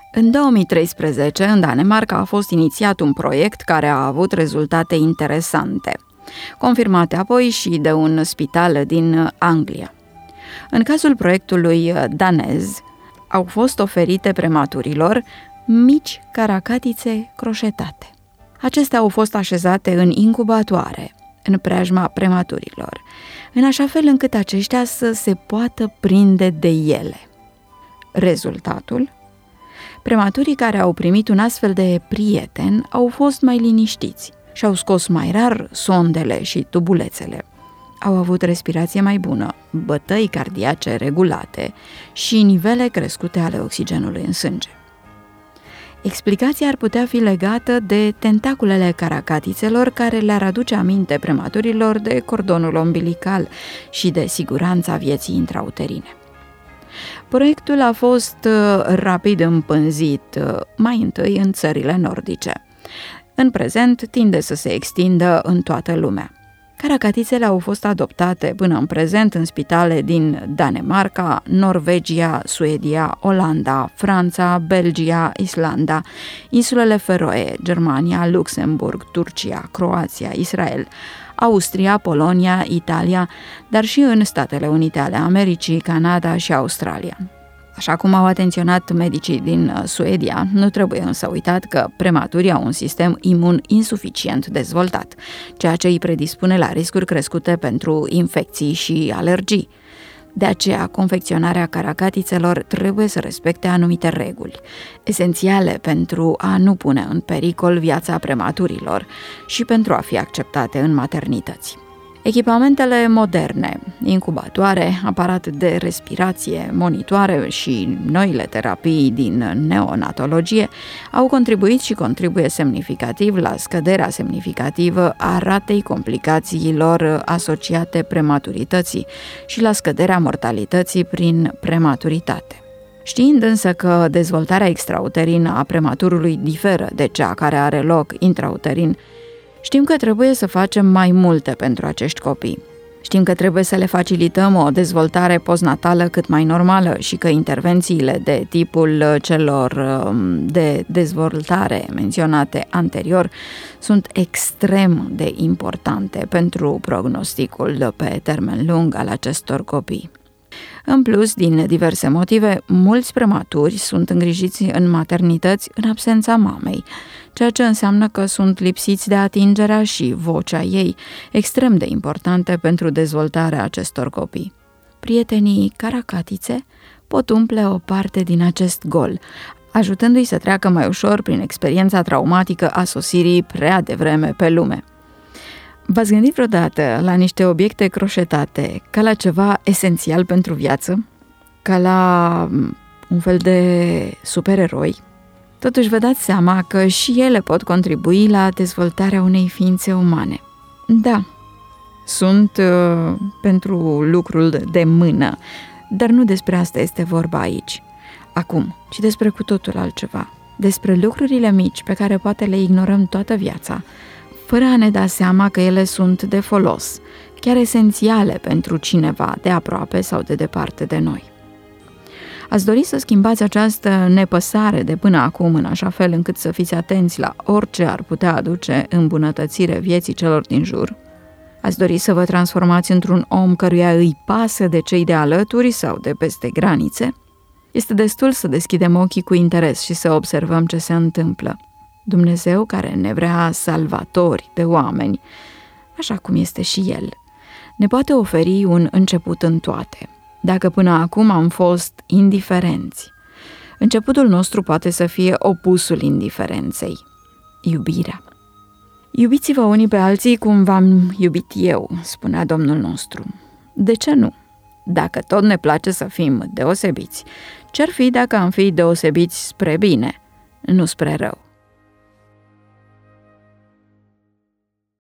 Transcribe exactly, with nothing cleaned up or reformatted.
În două mii treisprezece, în Danemarca, a fost inițiat un proiect care a avut rezultate interesante, confirmate apoi și de un spital din Anglia. În cazul proiectului danez, au fost oferite prematurilor mici caracatițe croșetate. Acestea au fost așezate în incubatoare, în preajma prematurilor, în așa fel încât aceștia să se poată prinde de ele. Rezultatul? Prematurii care au primit un astfel de prieten au fost mai liniștiți și au scos mai rar sondele și tubulețele. Au avut respirație mai bună, bătăi cardiace regulate și nivele crescute ale oxigenului în sânge. Explicația ar putea fi legată de tentaculele caracatițelor care le-ar aduce aminte prematurilor de cordonul umbilical și de siguranța vieții intrauterine. Proiectul a fost rapid împânzit, mai întâi în țările nordice. În prezent tinde să se extindă în toată lumea. Caracatițele au fost adoptate până în prezent în spitale din Danemarca, Norvegia, Suedia, Olanda, Franța, Belgia, Islanda, insulele Feroe, Germania, Luxemburg, Turcia, Croația, Israel, Austria, Polonia, Italia, dar și în Statele Unite ale Americii, Canada și Australia. Așa cum au atenționat medicii din Suedia, nu trebuie însă uitat că prematurii au un sistem imun insuficient dezvoltat, ceea ce îi predispune la riscuri crescute pentru infecții și alergii. De aceea, confecționarea caracatițelor trebuie să respecte anumite reguli, esențiale pentru a nu pune în pericol viața prematurilor și pentru a fi acceptate în maternități. Echipamentele moderne, incubatoare, aparat de respirație, monitoare și noile terapii din neonatologie au contribuit și contribuie semnificativ la scăderea semnificativă a ratei complicațiilor asociate prematurității și la scăderea mortalității prin prematuritate. Știind însă că dezvoltarea extrauterină a prematurului diferă de cea care are loc intrauterin, știm că trebuie să facem mai multe pentru acești copii. Știm că trebuie să le facilităm o dezvoltare postnatală cât mai normală și că intervențiile de tipul celor de dezvoltare menționate anterior sunt extrem de importante pentru prognosticul pe termen lung al acestor copii. În plus, din diverse motive, mulți prematuri sunt îngrijiți în maternități în absența mamei, ceea ce înseamnă că sunt lipsiți de atingerea și vocea ei, extrem de importante pentru dezvoltarea acestor copii. Prietenii caracatițe pot umple o parte din acest gol, ajutându-i să treacă mai ușor prin experiența traumatică a sosirii prea devreme pe lume. V-ați gândit vreodată la niște obiecte croșetate ca la ceva esențial pentru viață? Ca la un fel de supereroi? Totuși vă dați seama că și ele pot contribui la dezvoltarea unei ființe umane. Da, sunt uh, pentru lucrul de mână, dar nu despre asta este vorba aici, acum, ci despre cu totul altceva. Despre lucrurile mici pe care poate le ignorăm toată viața, fără a ne da seama că ele sunt de folos, chiar esențiale pentru cineva de aproape sau de departe de noi. Ați dori să schimbați această nepăsare de până acum în așa fel încât să fiți atenți la orice ar putea aduce îmbunătățire vieții celor din jur? Ați dori să vă transformați într-un om căruia îi pasă de cei de alături sau de peste granițe? Este destul să deschidem ochii cu interes și să observăm ce se întâmplă. Dumnezeu, care ne vrea salvatori de oameni, așa cum este și El, ne poate oferi un început în toate. Dacă până acum am fost indiferenți, începutul nostru poate să fie opusul indiferenței, iubirea. Iubiți-vă unii pe alții cum v-am iubit eu, spunea Domnul nostru. De ce nu? Dacă tot ne place să fim deosebiți, ce-ar fi dacă am fi deosebiți spre bine, nu spre rău?